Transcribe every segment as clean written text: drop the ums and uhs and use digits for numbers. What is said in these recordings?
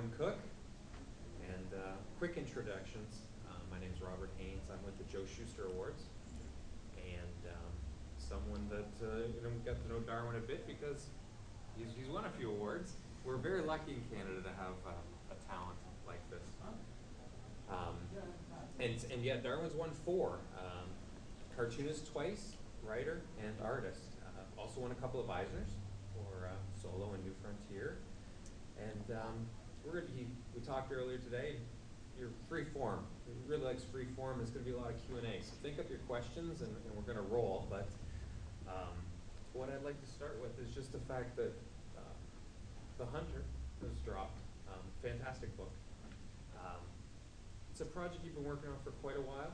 Darwin Cook. And quick introductions. My name is Robert Haynes. I'm with the Joe Shuster Awards, and someone that got to know Darwin a bit because he's won a few awards. We're very lucky in Canada to have a talent like this. And yeah, Darwin's won 4. Cartoonist twice, writer, and artist. Also won a couple of Eisners for Solo and New Frontier. And we talked earlier today. You're free form. He really likes free form. There's going to be a lot of Q&A. So think up your questions, and we're going to roll. But what I'd like to start with is just the fact that The Hunter was dropped. Fantastic book. It's a project you've been working on for quite a while.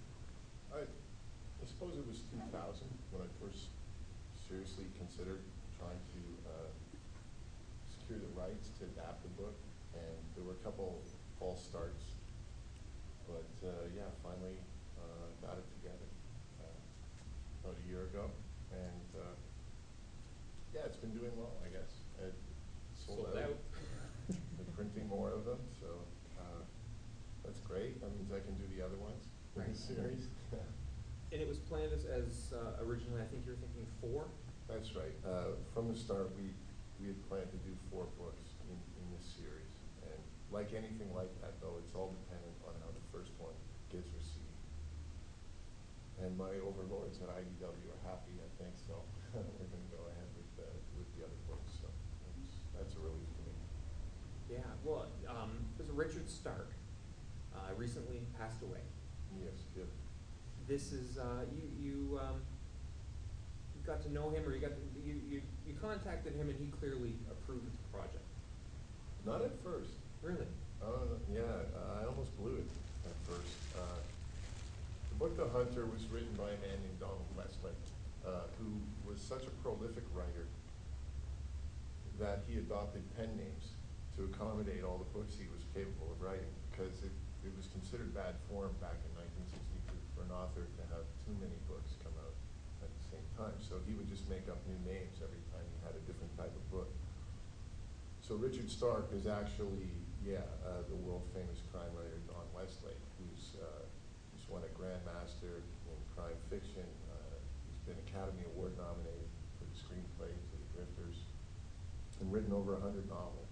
I suppose it was 2000 when I first seriously considered trying to secure the rights to adapt the book, and there were a couple false starts, but yeah, finally got it together about a year ago, and yeah, it's been doing well, I guess. It sold out. They're printing more of them, so that's great. That means I can do the other ones in the series. And it was planned as originally, I think you were thinking 4? That's right. From the start, we had planned to do 4 books in this series. And like anything like that, though, it's all dependent on how the first one gets received. And my overlords at IDW are happy, I think, so we're going to go ahead with the other books. So that's a relief to me. Yeah, well, there's Richard Stark. Recently passed away. Yes, yep. This is you got to know him, or you contacted him, and he clearly approved the project. Not at first. Really? Yeah, I almost blew it at first. The book The Hunter was written by a man named Donald Westlake, who was such a prolific writer that he adopted pen names to accommodate all the books he was capable of writing, because it was considered bad form back in 1962 for an author to have too many books come out at the same time. So he would just make up new names every time he had a different type of book. So Richard Stark is actually, the world-famous crime writer Don Westlake, who's won a Grand Master in crime fiction. He's been Academy Award nominated for the screenplay to The Drifters, and written over 100 novels.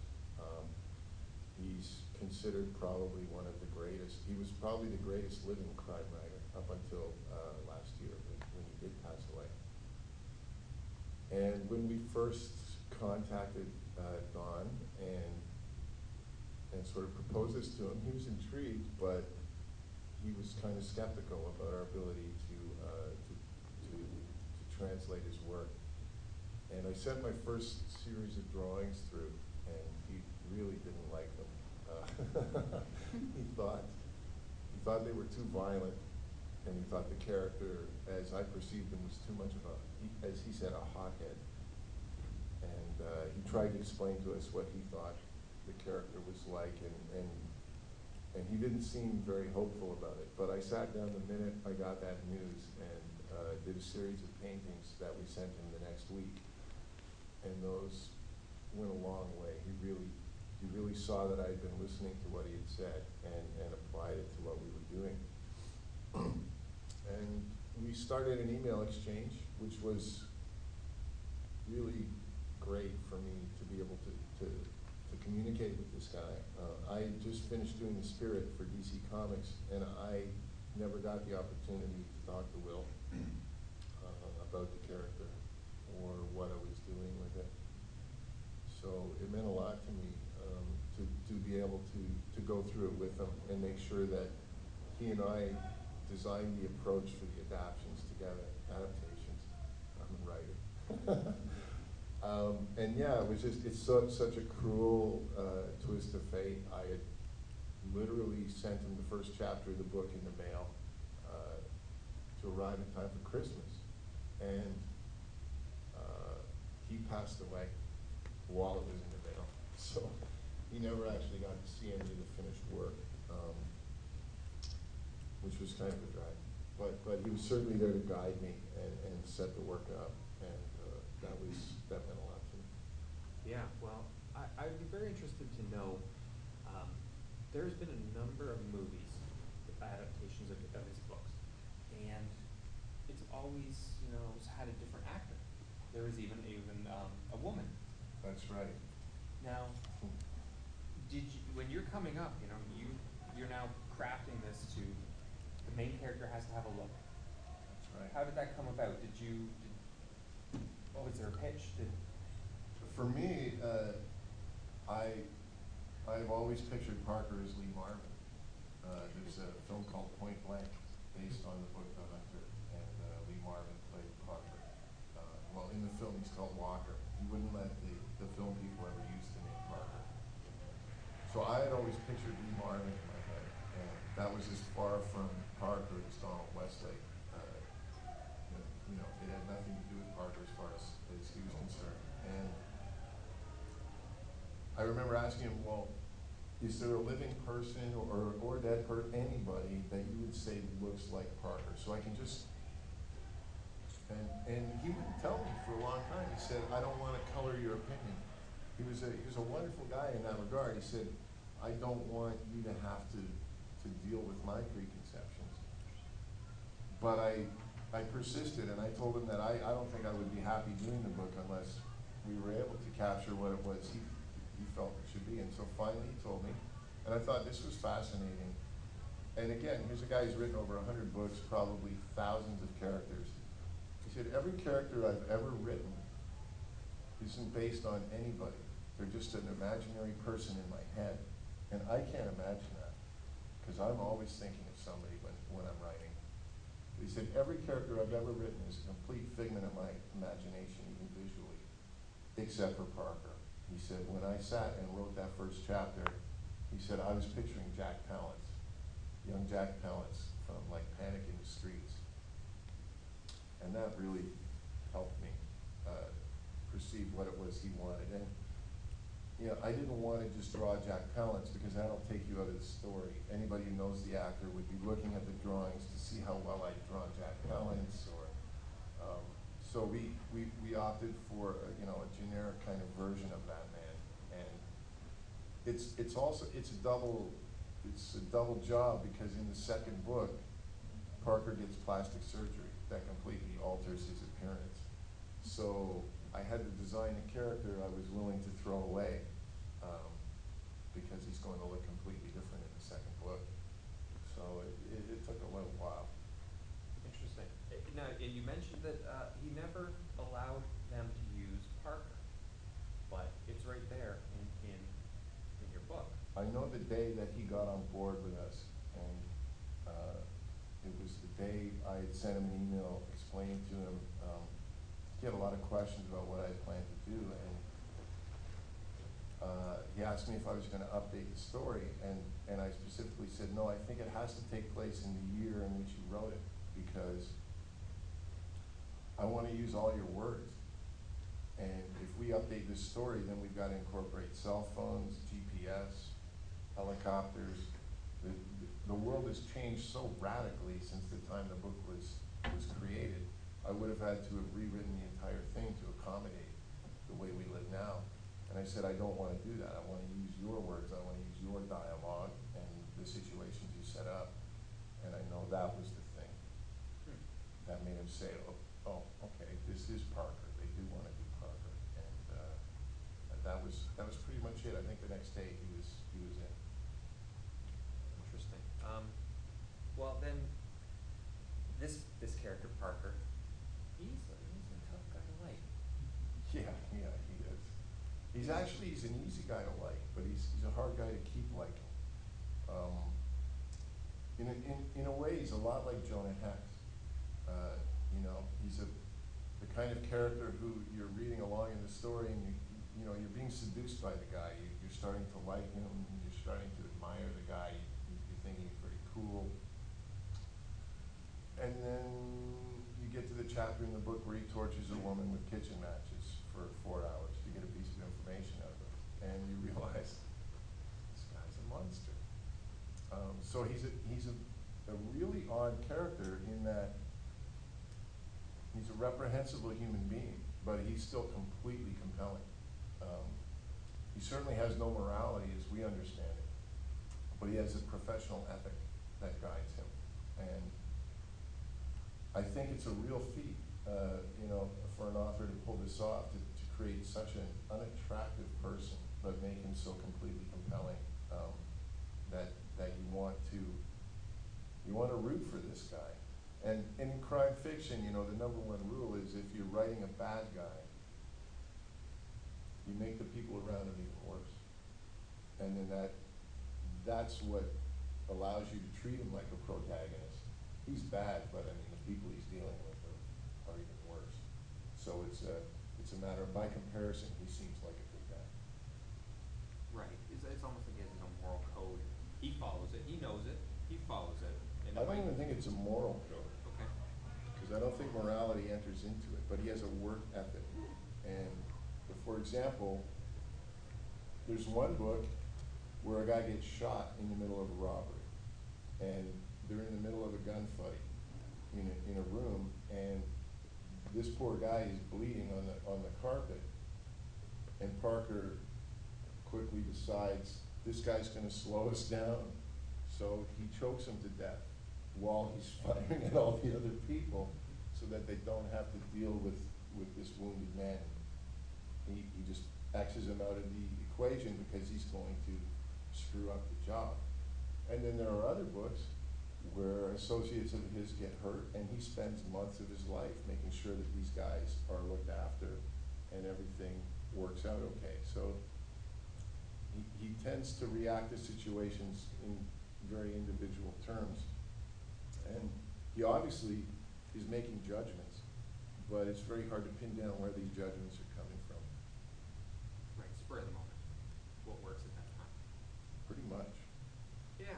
He's considered probably one of the greatest. He was probably the greatest living crime writer up until last year when he did pass away. And when we first contacted Don and sort of proposed this to him, he was intrigued, but he was kind of skeptical about our ability to translate his work. And I sent my first series of drawings through, and he really didn't like them. He thought they were too violent, and he thought the character, as I perceived him, was too much of as he said, a hothead. And he tried to explain to us what he thought the character was like, and he didn't seem very hopeful about it. But I sat down the minute I got that news and did a series of paintings that we sent him the next week. And those went a long way. He really saw that I had been listening to what he had said and applied it to what we were doing. And we started an email exchange, which was really great for me to be able to communicate with this guy. I just finished doing The Spirit for DC Comics, and I never got the opportunity to talk to Will about the character or what I was doing with it. So it meant a lot to me to be able to go through it with him and make sure that he and I designed the approach for the adaptations together. I'm a writer. And yeah, it was just, it's such a cruel twist of fate. I had literally sent him the first chapter of the book in the mail to arrive in time for Christmas. And he passed away while it was in the mail. So he never actually got to see any of the finished work, which was kind of a drag. But he was certainly there to guide me and set the work up, and that meant a lot to me. Yeah, well, I'd be very interested to know there's been a number of movies, adaptations of his books, and it's always, had a different actor. There was even a woman. That's right. Now, when you're coming up, you're now crafting this to, the main character has to have a look. That's right. How did that come about? Was there a pitch? For me, I've always pictured Parker as Lee Marvin. There's a film called Point Blank, based on the book The Hunter, and Lee Marvin played Parker. Well, in the film, he's called Walker. He wouldn't let the film people ever use the name Parker. So I had always pictured Lee Marvin in my head, and that was as far from Parker as Donald Westlake. It had nothing to do with Parker as far as he was concerned. And I remember asking him, well, is there a living person or dead person, anybody that you would say looks like Parker? So I can just, and he wouldn't tell me for a long time. He said, I don't want to color your opinion. He was a wonderful guy in that regard. He said, I don't want you to have to deal with my preconceptions. But I persisted, and I told him that I don't think I would be happy doing the book unless we were able to capture what it was he felt it should be. And so finally he told me, and I thought this was fascinating. And again, here's a guy who's written over 100 books, probably thousands of characters. He said, every character I've ever written isn't based on anybody. They're just an imaginary person in my head. And I can't imagine that, because I'm always thinking of somebody when I'm writing. He said, every character I've ever written is a complete figment of my imagination, even visually, except for Parker. He said, when I sat and wrote that first chapter, he said, I was picturing Jack Palance, young Jack Palance from like Panic in the Streets. And that really helped me perceive what it was he wanted. And I didn't want to just draw Jack Palance, because that'll take you out of the story. Anybody who knows the actor would be looking at the drawings to see how well I'd drawn Jack Palance. So we opted for a generic kind of version of that man, and it's a double job, because in the second book, Parker gets plastic surgery that completely alters his appearance. So I had to design a character I was willing to throw away, because he's going to look completely different in the second book. So it took a little while. Interesting. Now, you mentioned that he never allowed them to use Parker, but it's right there in your book. I know the day that he got on board with us, and it was the day I had sent him an email explaining to him. He had a lot of questions about what I had planned to do, and he asked me if I was going to update the story, and I specifically said, no, I think it has to take place in the year in which you wrote it, because I want to use all your words. And if we update this story, then we've got to incorporate cell phones, GPS, helicopters. The world has changed so radically since the time the book was created. I would have had to have rewritten the entire thing to accommodate the way we live now. And I said, I don't want to do that. I want to use your words. I want to use your dialogue and the situations you set up. And I know that was the thing that made him say, oh, okay, this is Parker. They do want to do Parker. And that was pretty much it. I think the next day he was in. Interesting. Well, then, this character, Parker, he's a tough guy to like. Yeah, he is. He's an easy guy to like, but he's a hard guy to keep liking. In a way, he's a lot like Jonah Hex. He's the kind of character who you're reading along in the story, and you're being seduced by the guy. You're starting to like him. You're starting to admire the guy. You're thinking he's very cool. And then you get to the chapter in the book where he tortures a woman with kitchen matches for 4 hours to get a piece of information out of her, and you realize this guy's a monster. So he's a really odd character in that he's a reprehensible human being, but he's still completely compelling. He certainly has no morality as we understand it, but he has a professional ethic that guides him. And I think it's a real feat, you know, for an author to pull this off, to create such an unattractive person, but make him so completely compelling, that you want to root for this guy. And in crime fiction, you know, the #1 rule is if you're writing a bad guy, you make the people around him even worse. And then that's what allows you to treat him like a protagonist. He's bad, but I mean, the people he's dealing with are even worse. So it's a matter of, by comparison, he seems like a good guy. Right. It's almost like he has his own moral code. He follows it. He knows it. He follows it. And I don't even think it's a moral code. Okay. Because I don't think morality enters into it, but he has a work ethic. And for example, there's one book where a guy gets shot in the middle of a robbery, and they're in the middle of a gunfight in a room, and this poor guy is bleeding on the carpet, and Parker quickly decides this guy's going to slow us down, so he chokes him to death while he's firing at all the other people, so that they don't have to deal with this wounded man. He just X's him out of the equation because he's going to screw up the job. And then there are other books where associates of his get hurt, and he spends months of his life making sure that these guys are looked after and everything works out okay. So he tends to react to situations in very individual terms. And he obviously is making judgments, but it's very hard to pin down where these judgments are coming from. Right, spur of the moment. What works at that time. Pretty much. Yeah.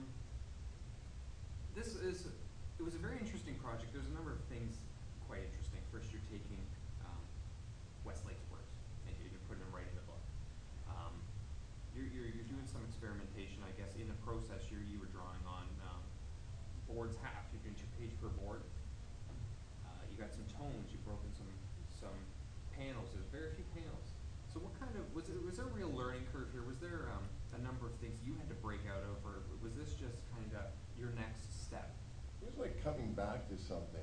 It was a very interesting project. There's a number of things quite interesting. First, you're taking Westlake's works and you're putting them right in the book. You're doing some experimentation, I guess. In the process, you were drawing on boards half. You're doing 2 page per board. You got some tones. You've broken some panels. There's very few panels. So what kind of, was there a real learning curve here? Was there a number of things you had to break out of, or was this just kind of your next step? It was like coming back to something.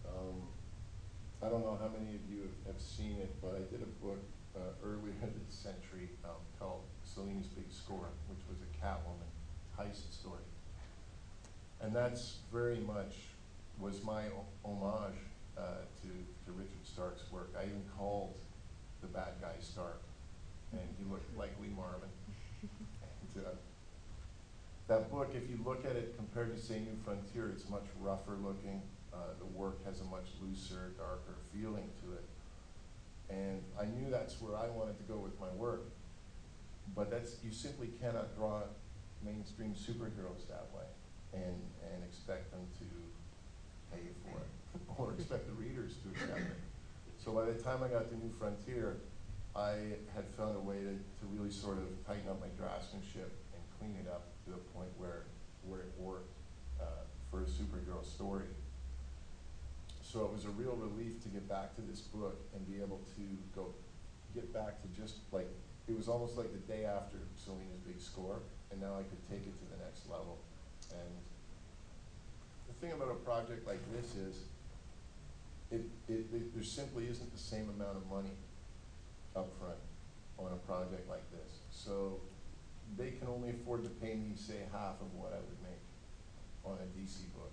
I don't know how many of you have seen it, but I did a book earlier this century called Cellini's Big Score, which was a Catwoman heist story. And that's very much was my homage to Richard Stark's work. I even called the bad guy Stark, and he looked like Lee Marvin. And, that book, if you look at it compared to, say, New Frontier, it's much rougher looking. The work has a much looser, darker feeling to it. And I knew that's where I wanted to go with my work. But you simply cannot draw mainstream superheroes that way and expect them to pay for it, or expect the readers to accept it. So by the time I got to New Frontier, I had found a way to really sort of tighten up my draftsmanship and clean it up to the point where it worked for a superhero story. So it was a real relief to get back to this book and be able to get back to just like, it was almost like the day after Cellini's Big Score, and now I could take it to the next level. And the thing about a project like this is, there simply isn't the same amount of money up front on a project like this. So they can only afford to pay me, say, half of what I would make on a DC book.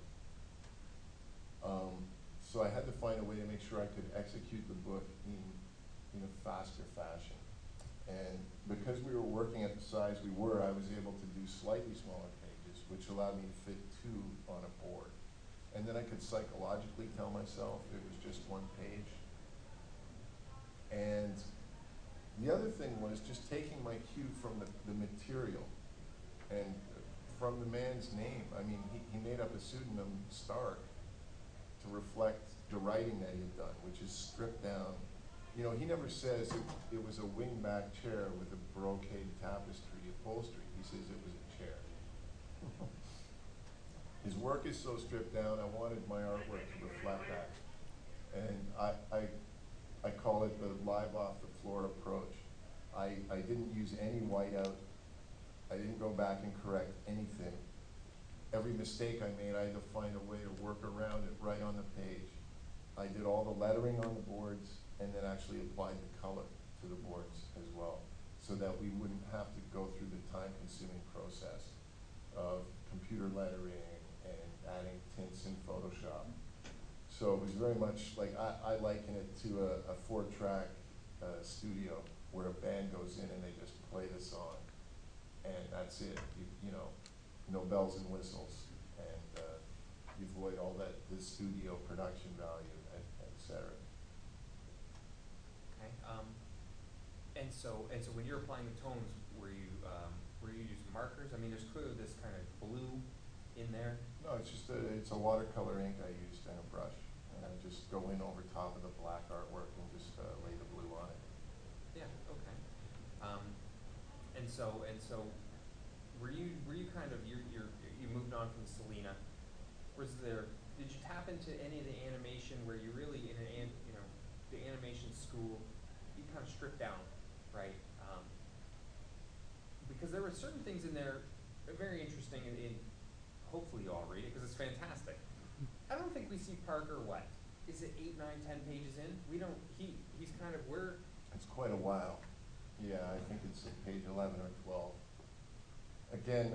So I had to find a way to make sure I could execute the book in a faster fashion. And because we were working at the size we were, I was able to do slightly smaller pages, which allowed me to fit 2 on a board. And then I could psychologically tell myself it was just 1 page. And the other thing was just taking my cue from the material and from the man's name. I mean, he made up a pseudonym, Stark, to reflect the writing that he had done, which is stripped down. You know, he never says it was a wingback chair with a brocade tapestry upholstery. He says it was a chair. His work is so stripped down, I wanted my artwork to reflect that. And I call it the live off the floor approach. I didn't use any whiteout. I didn't go back and correct anything. Every mistake I made, I had to find a way to work around it right on the page. I did all the lettering on the boards and then actually applied the color to the boards as well, so that we wouldn't have to go through the time-consuming process of computer lettering and adding tints in Photoshop. So it was very much like, I liken it to a 4-track studio where a band goes in and they just play the song, and that's it. You know, no bells and whistles, and you avoid all that, the studio production value, et cetera. Okay. And so when you're applying the tones, were you using markers? I mean, there's clearly this kind of blue in there. No, it's just it's a watercolor ink I used and a brush, and I just go in over top of the black artwork and just lay the blue on it. Yeah. Okay. And so, were you kind of you moved on from Selena? Did you tap into any of the animation where you really the animation school, you kind of stripped down, right? Because there were certain things in there that are very interesting, and hopefully you all read it because it's fantastic. I don't think we see Parker, what, is it 8, 9, 10 pages in? We don't, he's kind of, It's quite a while. Yeah, I think it's page 11 or 12. Again,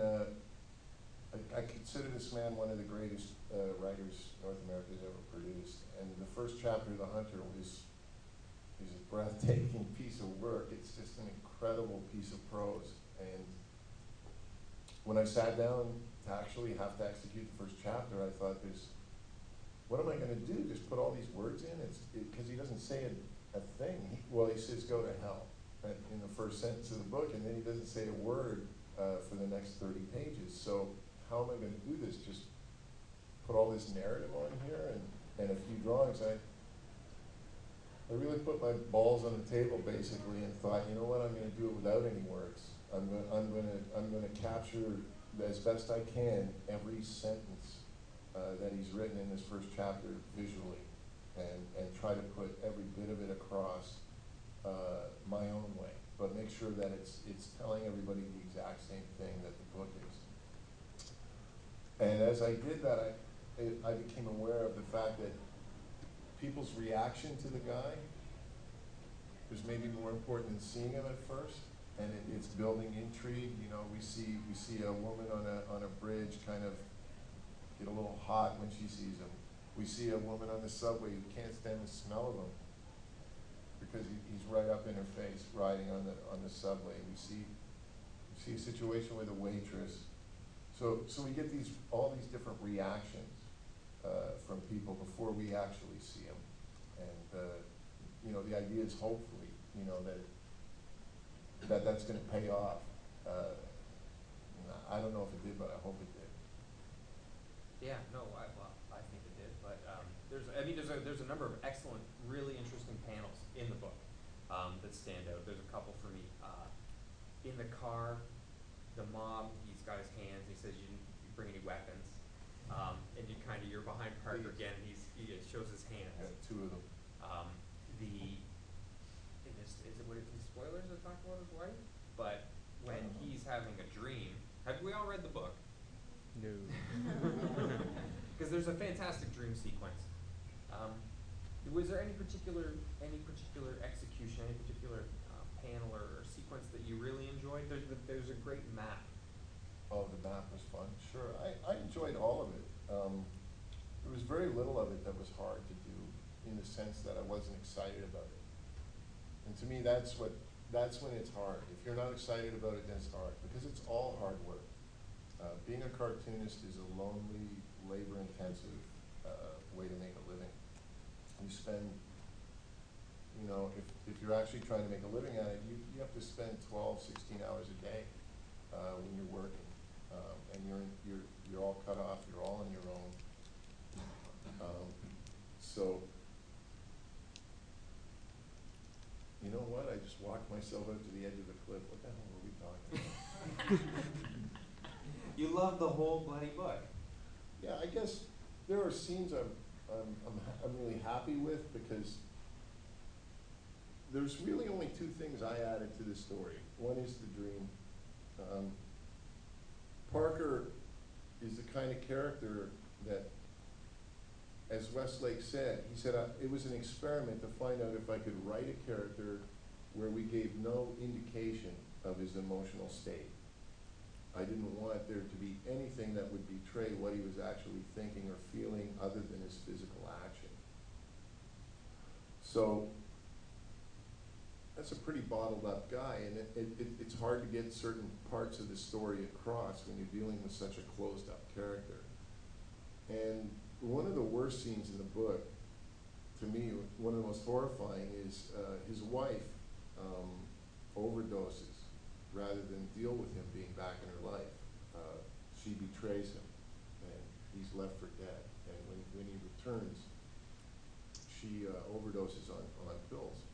I consider this man one of the greatest writers North America's ever produced. And the first chapter of The Hunter is a breathtaking piece of work. It's just an incredible piece of prose. And when I sat down to actually have to execute the first chapter, I thought, what am I going to do? Just put all these words in? Because he doesn't say a thing. He says, go to hell, in the first sentence of the book, and then he doesn't say a word for the next 30 pages. So how am I going to do this? Just put all this narrative on here and a few drawings. I really put my balls on the table basically and thought, you know what, I'm going to do it without any words. I'm going to capture as best I can every sentence that he's written in this first chapter visually, and try to put every bit of it across my own way, but make sure that it's telling everybody the exact same thing that the book is. And as I did that, I became aware of the fact that people's reaction to the guy was maybe more important than seeing him at first, and it's building intrigue. You know, we see a woman on a bridge kind of get a little hot when she sees him. We see a woman on the subway who can't stand the smell of him because he's right up in her face riding on the subway. We see a situation with a waitress. So we get all these different reactions from people before we actually see them, and you know, the idea is hopefully, you know, that's going to pay off. I don't know if it did, but I hope it did. Yeah, no, I think it did, but there's a number of excellent, really interesting panels in the book that stand out. There's a couple for me. In the car, the mob, he's got his hands, he says you didn't bring any weapons, and you're behind Parker again, he shows his hands. Yeah, 2 of them. What if these spoilers that talk about his wife? But when he's having a dream, have we all read the book? No. Because there's a fantastic dream sequence. Was there any particular execution, any particular panel or sequence that you really enjoyed? There's a great map. Oh, the map was fun. Sure, I enjoyed all of it. There was very little of it that was hard to do, in the sense that I wasn't excited about it. And to me, that's when it's hard. If you're not excited about it, then it's hard, because it's all hard work. Being a cartoonist is a lonely, labor-intensive way to make a living. You spend, you know, if you're actually trying to make a living at it, you have to spend 12, 16 hours a day when you're working, and you're all cut off. You're all on your own. So, you know what? I just walked myself out to the edge of the cliff. What the hell were we talking about? You love the whole bloody book. Yeah, I guess there are scenes I'm really happy with, because there's really only 2 things I added to the story. One is the dream, Parker is the kind of character that, as Westlake said, he said, it was an experiment to find out if I could write a character where we gave no indication of his emotional state. I didn't want there to be anything that would betray what he was actually thinking or feeling other than his physical action. So that's a pretty bottled up guy, and it's hard to get certain parts of the story across when you're dealing with such a closed up character. And one of the worst scenes in the book, to me, one of the most horrifying, is his wife overdoses rather than deal with him being back in her life. She betrays him, and he's left for dead. And when he returns, she overdoses on pills.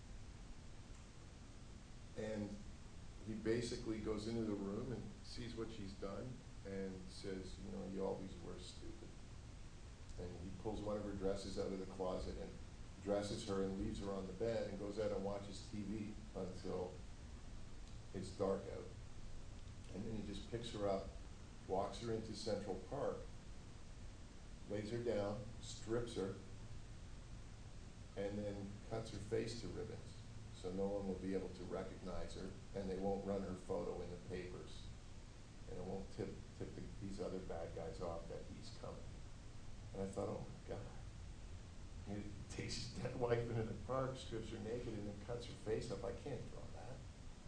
And he basically goes into the room and sees what she's done and says, you know, you always were stupid. And he pulls one of her dresses out of the closet and dresses her and leaves her on the bed and goes out and watches TV until it's dark out. And then he just picks her up, walks her into Central Park, lays her down, strips her, and then cuts her face to ribbons. So no one will be able to recognize her, and they won't run her photo in the papers. And it won't tip these other bad guys off that he's coming. And I thought, oh my God. He takes his dead wife into the park, strips her naked, and then cuts her face up. I can't draw that.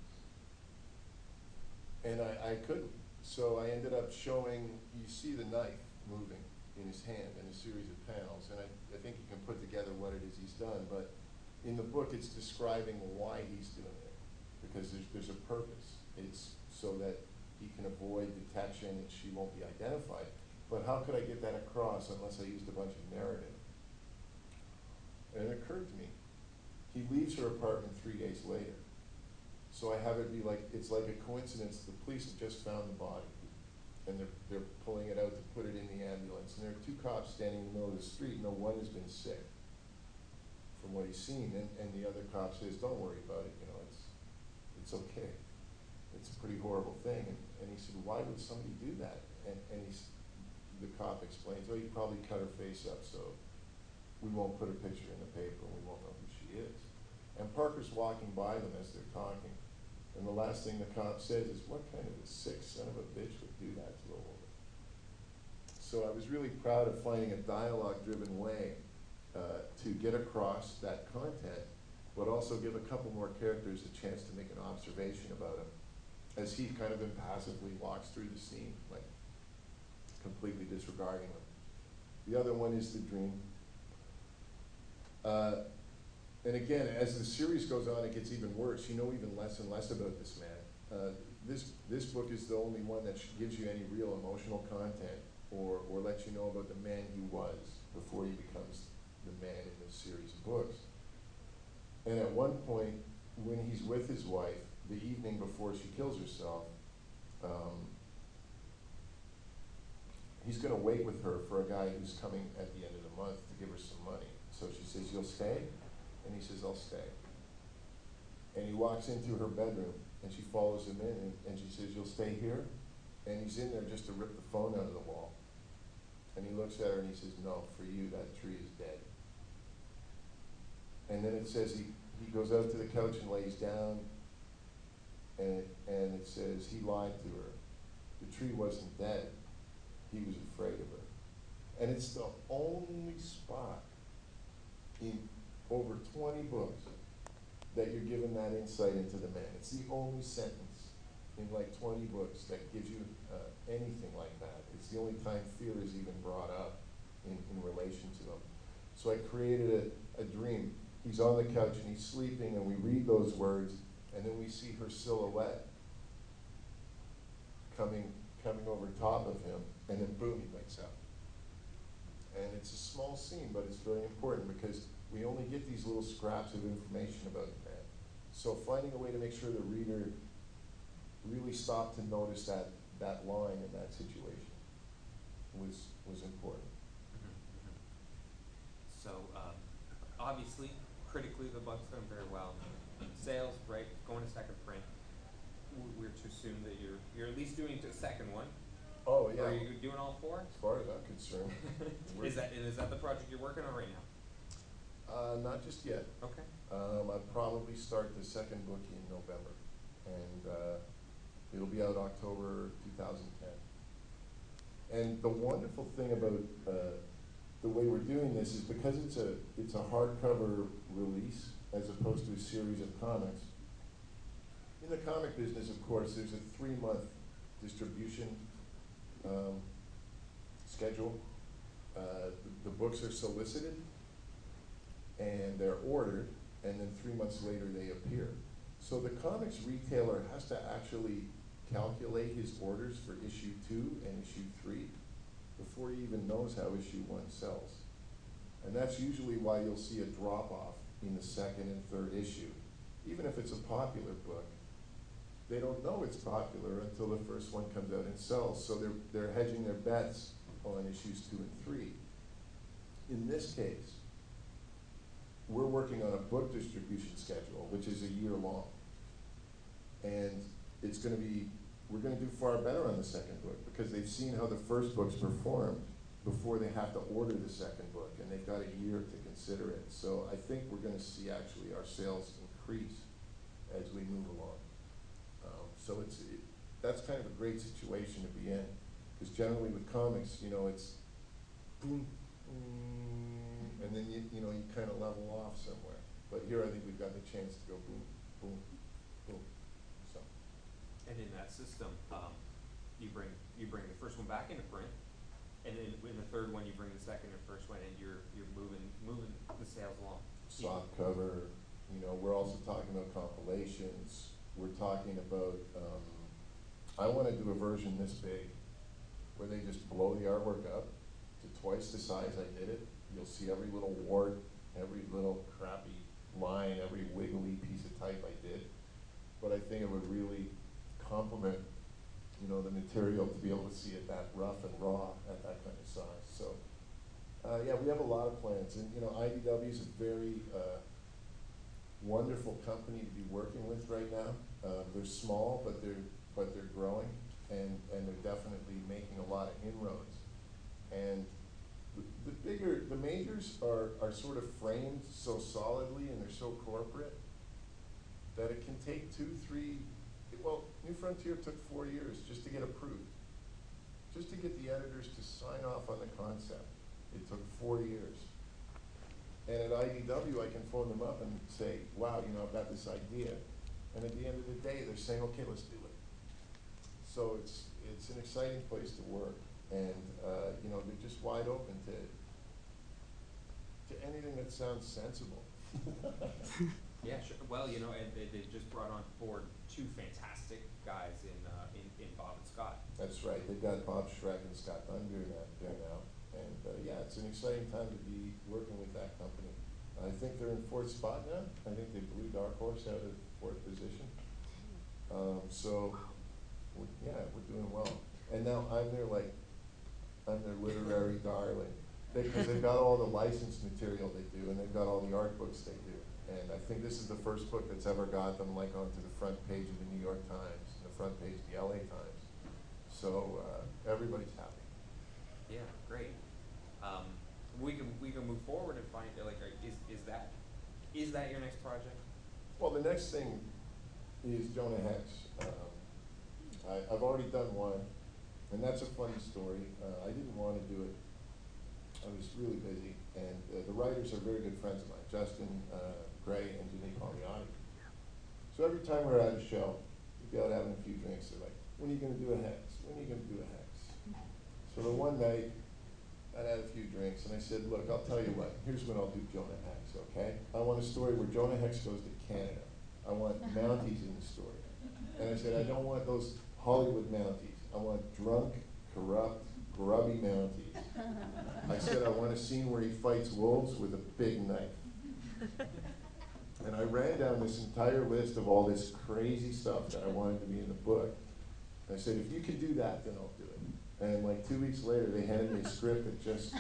And I couldn't. So I ended up showing, you see the knife moving in his hand in a series of panels, and I think you can put together what it is he's done, but in the book it's describing why he's doing it, because there's a purpose. It's so that he can avoid detection and she won't be identified. But how could I get that across unless I used a bunch of narrative? And it occurred to me, he leaves her apartment 3 days later. So I have it be like, it's like a coincidence, the police have just found the body, and they're pulling it out to put it in the ambulance, and there are two cops standing in the middle of the street, and the one has been sick from what he's seen, and the other cop says, don't worry about it, you know, it's okay. It's a pretty horrible thing. And he said, why would somebody do that? And the cop explains, oh, you probably cut her face up, so we won't put her picture in the paper, and we won't know who she is. And Parker's walking by them as they're talking, and the last thing the cop says is, what kind of a sick son of a bitch would do that to a woman? So I was really proud of finding a dialogue-driven way to get across that content, but also give a couple more characters a chance to make an observation about him as he kind of impassively walks through the scene, like completely disregarding them. The other one is the dream. And again, as the series goes on, it gets even worse. You know even less and less about this man. This book is the only one that gives you any real emotional content or lets you know about the man he was before he becomes the man in this series of books. And at one point, when he's with his wife, the evening before she kills herself, he's going to wait with her for a guy who's coming at the end of the month to give her some money. So she says, you'll stay? And he says, I'll stay. And he walks into her bedroom, and she follows him in, and she says, you'll stay here? And he's in there just to rip the phone out of the wall. And he looks at her and he says, no, for you, that tree is dead. And then it says he goes out to the couch and lays down, and it says he lied to her. The tree wasn't dead. He was afraid of her. And it's the only spot in over 20 books that you're given that insight into the man. It's the only sentence in like 20 books that gives you anything like that. It's the only time fear is even brought up in relation to him. So I created a dream. He's on the couch and he's sleeping, and we read those words, and then we see her silhouette coming over top of him, and then boom, he wakes up. And it's a small scene, but it's very important because we only get these little scraps of information about the man. So finding a way to make sure the reader really stopped to notice that line in that situation was important. So obviously, critically, the book's done very well. Sales, right, going to second print. We're to assume that you're at least doing a second one. Oh, yeah. Or are you doing all 4? As far as I'm concerned. Is that the project you're working on right now? Not just yet. Okay. I'll probably start the second book in November, and it'll be out October 2010. And the wonderful thing about the way we're doing this is because it's a hardcover release as opposed to a series of comics. In the comic business, of course, there's a 3-month distribution schedule. The books are solicited and they're ordered, and then 3 months later they appear. So the comics retailer has to actually calculate his orders for issue 2 and issue 3 before he even knows how issue 1 sells. And that's usually why you'll see a drop-off in the second and third issue. Even if it's a popular book, they don't know it's popular until the first one comes out and sells. So they're hedging their bets on issues 2 and 3. In this case, we're working on a book distribution schedule, which is a year long. And we're gonna do far better on the second book because they've seen how the first book's performed before they have to order the second book, and they've got a year to consider it. So I think we're gonna see actually our sales increase as we move along. So that's kind of a great situation to be in, because generally with comics, it's boom, and then you kind of level off somewhere. But here I think we've got the chance to go boom, boom, boom. So. And in that system, you bring the first one back into print, and then in the third one you bring the second and first one, and you're moving the sales along. Soft cover. We're also talking about compilations. We're talking about. I want to do a version this big, where they just blow the artwork up to twice the size I did it. You'll see every little wart, every little crappy line, every wiggly piece of type I did. But I think it would really complement, the material to be able to see it that rough and raw at that kind of size. So, yeah, we have a lot of plans. And, IDW is a very wonderful company to be working with right now. They're small, but they're growing, and they're definitely making a lot of inroads. And the majors are sort of framed so solidly and they're so corporate that it can take 2, 3, well, New Frontier took 4 years just to get approved. Just to get the editors to sign off on the concept. It took 4 years. And at IDW, I can phone them up and say, wow, I've got this idea. And at the end of the day, they're saying, okay, let's do it. So it's an exciting place to work. And, they're just wide open to anything that sounds sensible. Yeah, sure. Well, and they just brought on board 2 fantastic guys in Bob and Scott. That's right. They've got Bob Schreck and Scott Unger there now. And, yeah, it's an exciting time to be working with that company. I think they're in 4th spot now. I think they blew Dark Horse out of 4th position. So, yeah, we're doing well. And now I'm their literary darling. Because they've got all the licensed material they do, and they've got all the art books they do. And I think this is the first book that's ever got them onto the front page of the New York Times, and the front page of the LA Times. So everybody's happy. Yeah, great. We can move forward and find is that your next project? Well, the next thing is Jonah Hex. I've already done one, and that's a funny story. I didn't want to do it. I was really busy, and the writers are very good friends of mine, Justin Gray and Janine Palmiotti. So every time we're at a show, we'd be out having a few drinks. They're like, when are you going to do a Hex? When are you going to do a Hex? So the one night, I'd had a few drinks, and I said, look, I'll tell you what, here's when I'll do Jonah Hex, okay? I want a story where Jonah Hex goes to Canada. I want Mounties in the story. And I said, I don't want those Hollywood Mounties. I want drunk, corrupt, grubby Mounties. I said, I want a scene where he fights wolves with a big knife. And I ran down this entire list of all this crazy stuff that I wanted to be in the book. And I said, if you could do that, then I'll do it. And 2 weeks later, they handed me a script that just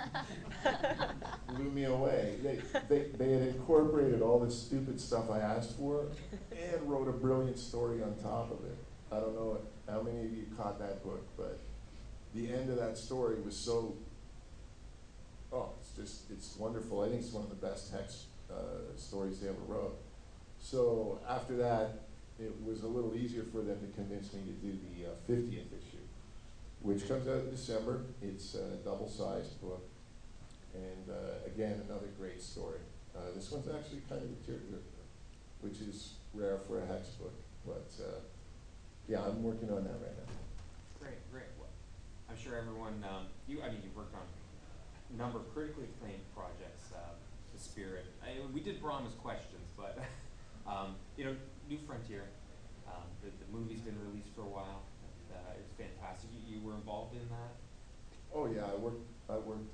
blew me away. They had incorporated all this stupid stuff I asked for and wrote a brilliant story on top of it. I don't know how many of you caught that book, but the end of that story was so, it's wonderful. I think it's one of the best Hex stories they ever wrote. So after that, it was a little easier for them to convince me to do the 50th issue, which comes out in December. It's a double-sized book, and again, another great story. This one's actually kind of a tearjerker, which is rare for a Hex book, but yeah, I'm working on that right now. Great, great. Well, I'm sure everyone, you've worked on a number of critically acclaimed projects, The Spirit. We did Brahma's Questions, but, New Frontier, the movie's been released for a while, and it's fantastic. You were involved in that? Oh yeah, I worked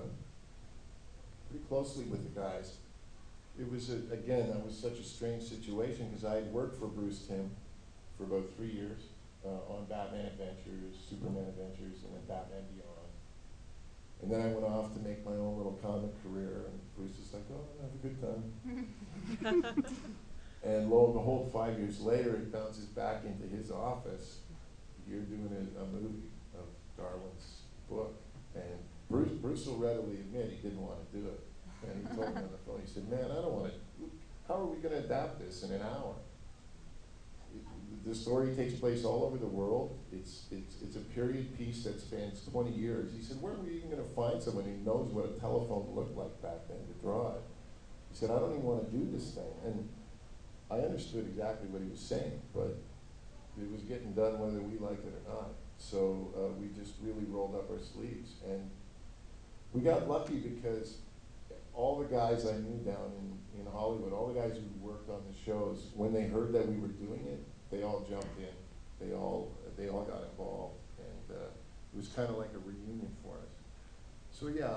pretty closely with the guys. It was, again, that was such a strange situation, because I had worked for Bruce Timm for about 3 years on Batman Adventures, Superman Adventures, and then Batman Beyond. And then I went off to make my own little comic career, and Bruce was like, oh, have a good time. And lo and behold, 5 years later, it bounces back into his office. You're doing a movie of Darwin's book. And Bruce will readily admit he didn't want to do it. And he told me on the phone, he said, man, I don't want to, how are we going to adapt this in an hour? The story takes place all over the world. It's a period piece that spans 20 years. He said, where are we even going to find someone who knows what a telephone looked like back then to draw it? He said, I don't even want to do this thing. And I understood exactly what he was saying, but it was getting done whether we liked it or not. So we just really rolled up our sleeves. And we got lucky because all the guys I knew down in Hollywood, all the guys who worked on the shows, when they heard that we were doing it, they all jumped in. They all got involved, and it was kind of like a reunion for us. So yeah,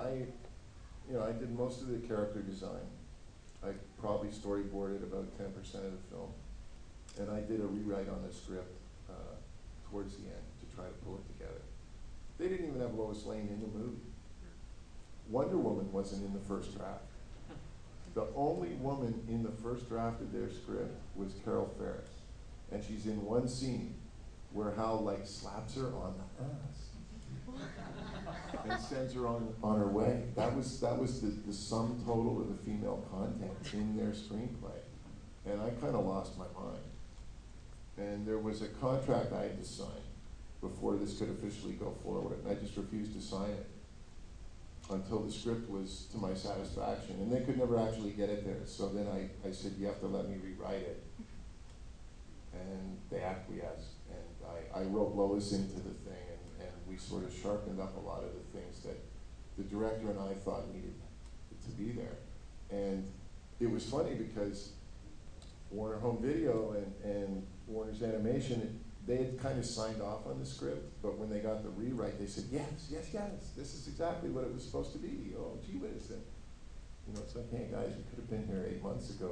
I did most of the character design. I probably storyboarded about 10% of the film, and I did a rewrite on the script towards the end to try to pull it together. They didn't even have Lois Lane in the movie. Wonder Woman wasn't in the first draft. The only woman in the first draft of their script was Carol Ferris. And she's in one scene where Hal slaps her on the ass and sends her on her way. That was the sum total of the female content in their screenplay. And I kind of lost my mind. And there was a contract I had to sign before this could officially go forward, and I just refused to sign it until the script was to my satisfaction. And they could never actually get it there. So then I said, you have to let me rewrite it. And they acquiesced. And I wrote Lois into the thing, and we sort of sharpened up a lot of the things that the director and I thought needed to be there. And it was funny because Warner Home Video and Warner's Animation, they had kind of signed off on the script, but when they got the rewrite, they said, yes, this is exactly what it was supposed to be. Oh, gee whiz. And, it's like, hey guys, you could have been here 8 months ago,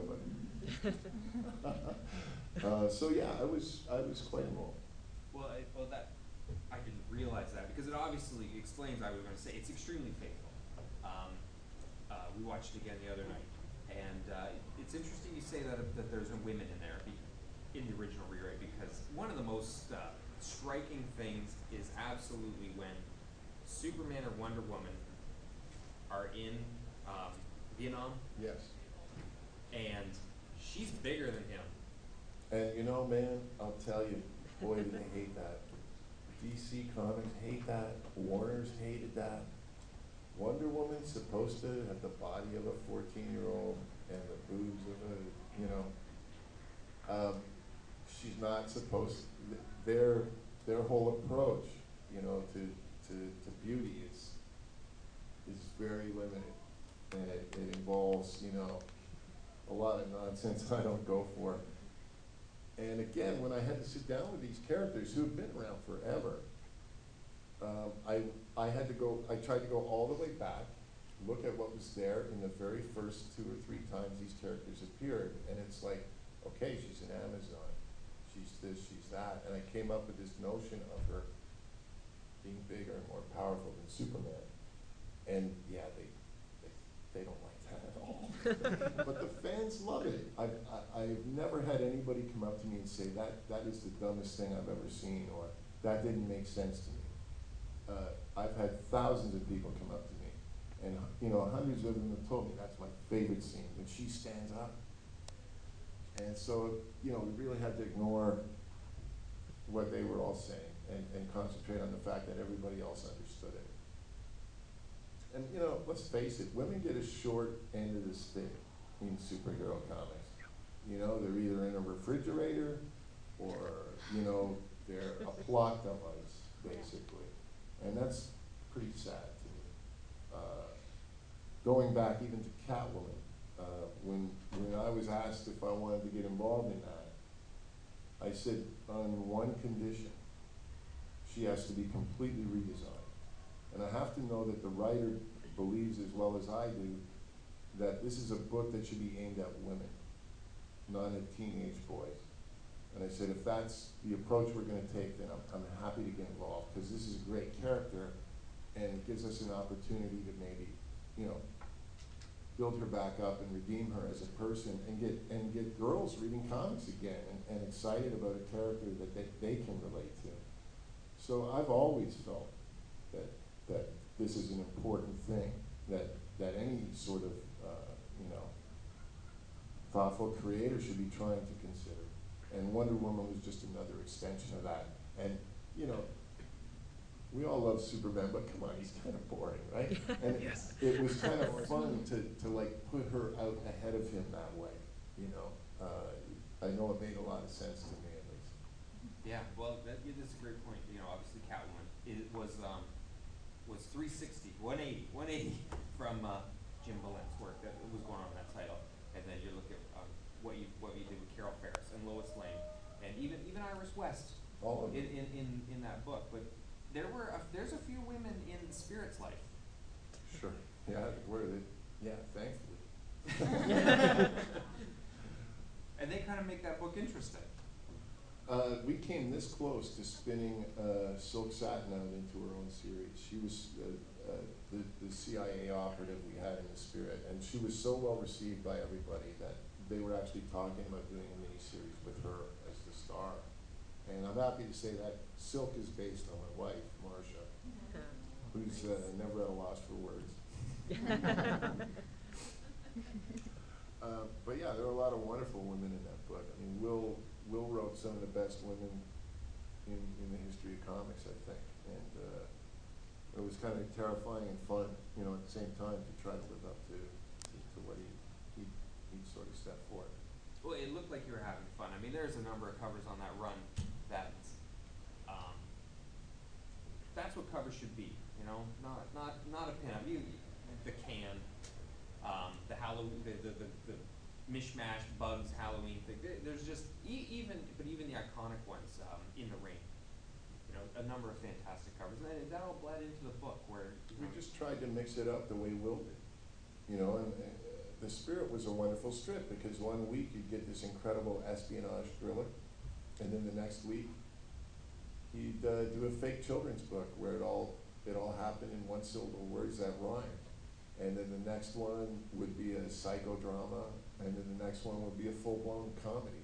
but. So yeah, I was quite involved. Well, I didn't realize that, because it obviously explains, I was going to say, it's extremely faithful. We watched it again the other night, and it's interesting you say that there's no women in there in the original rewrite, because one of the most striking things is absolutely when Superman or Wonder Woman are in Vietnam. Yes. And she's bigger than him. And man, I'll tell you, boy, do they hate that. DC Comics hate that. Warner's hated that. Wonder Woman's supposed to have the body of a 14-year-old and the boobs of a, she's not supposed to, their whole approach, to beauty is very limited. And it involves, a lot of nonsense I don't go for. And again, when I had to sit down with these characters who have been around forever, I tried to go all the way back, look at what was there in the very first 2 or 3 times these characters appeared, and it's like, okay, she's an Amazon, she's this, she's that, and I came up with this notion of her being bigger and more powerful than Superman. And yeah, they don't like that at all. But the fans love it. I've never had anybody come up to me and say that is the dumbest thing I've ever seen, or that didn't make sense to me. I've had thousands of people come up to me, and you know, hundreds of them have told me that's my favorite scene, when she stands up. And so, you know, we really had to ignore what they were all saying and concentrate on the fact that everybody else understood it. And you know, let's face it, women get a short end of the stick in superhero comics. You know, they're either in a refrigerator or, you know, they're a plot device, basically. And that's pretty sad to me. Going back even to Catwoman, when I was asked if I wanted to get involved in that, I said on one condition: she has to be completely redesigned. And I have to know that the writer believes as well as I do that this is a book that should be aimed at women, not at teenage boys. And I said, if that's the approach we're going to take, then I'm happy to get involved, because this is a great character and it gives us an opportunity to maybe, you know, build her back up and redeem her as a person, and get girls reading comics again and excited about a character that they can relate to. So I've always felt that this is an important thing, that any sort of you know, thoughtful creator should be trying to consider. And Wonder Woman was just another extension of that. And you know, we all love Superman, but come on, he's kind of boring, right? And Yes. it was kind of fun to like put her out ahead of him that way, you know. I know it made a lot of sense to me, at least. Yeah, well, that's a great point. You know, obviously Catwoman, it was 360, 180 from Jim Balent's work that was going on in that title. And then you look at what you did with Carol Ferris and Lois Lane, and even Iris West All of it. in that book. But there's a few women in Spirit's life. Sure. Yeah, where they, yeah, thankfully. And they kind of make that book interesting. We came this close to spinning Silk Satin out into her own series. She was the CIA operative we had in the Spirit, and she was so well received by everybody that they were actually talking about doing a miniseries with her as the star. And I'm happy to say that Silk is based on my wife, Marcia, who's never at a loss for words. But yeah, there are a lot of wonderful women in that book. I mean, Will wrote some of the best women in the history of comics, I think. And it was kind of terrifying and fun, you know, at the same time, to try to live up to what he sort of set forth. Well, it looked like you were having fun. I mean, there's a number of covers on that run that that's what covers should be. You know, not a pinup. The can, the Halloween, the mishmash Bugs Halloween thing. There's just even the iconic ones, In the Rain. You know, a number of fantastic covers, and that all bled into the book where We just tried to mix it up the way Will did, you know, and The Spirit was a wonderful strip, because one week you'd get this incredible espionage thriller, and then the next week he'd do a fake children's book where it all happened in one syllable words that rhymed. And then the next one would be a psychodrama, and then the next one would be a full-blown comedy,